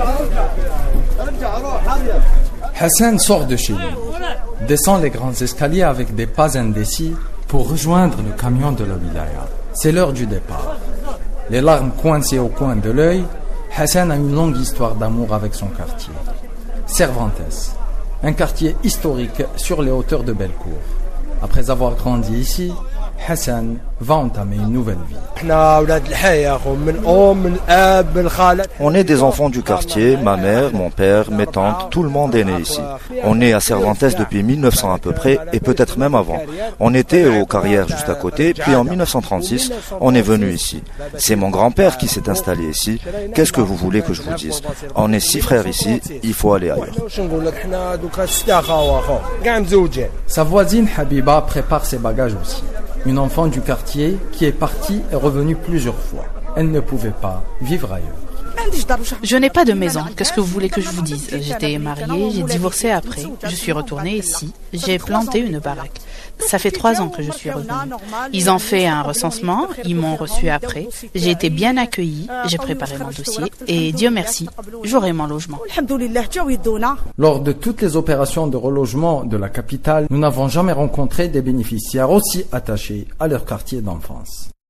Hassan sort de chez lui, descend les grands escaliers avec des pas indécis pour rejoindre le camion de la wilaya. C'est l'heure du départ. Les larmes coincées au coin de l'œil, Hassan a une longue histoire d'amour avec son quartier. Cervantes, un quartier historique sur les hauteurs de Bellecour. Après avoir grandi ici, Hassan va entamer une nouvelle vie. On est des enfants du quartier, ma mère, mon père, mes tantes, tout le monde est né ici. On est à Cervantes depuis 1900 à peu près, et peut-être même avant. On était aux carrières juste à côté, puis en 1936, on est venu ici. C'est mon grand-père qui s'est installé ici. Qu'est-ce que vous voulez que je vous dise? On est 6 frères ici, il faut aller ailleurs. Sa voisine Habiba prépare ses bagages aussi. Une enfant du quartier qui est partie et revenue plusieurs fois. Elle ne pouvait pas vivre ailleurs. Je n'ai pas de maison. Qu'est-ce que vous voulez que je vous dise? J'étais mariée, j'ai divorcé après. Je suis retournée ici. J'ai planté une baraque. Ça fait 3 ans que je suis revenue. Ils ont fait un recensement, ils m'ont reçu après. J'ai été bien accueillie, j'ai préparé mon dossier et Dieu merci, j'aurai mon logement. Lors de toutes les opérations de relogement de la capitale, nous n'avons jamais rencontré des bénéficiaires aussi attachés à leur quartier d'enfance.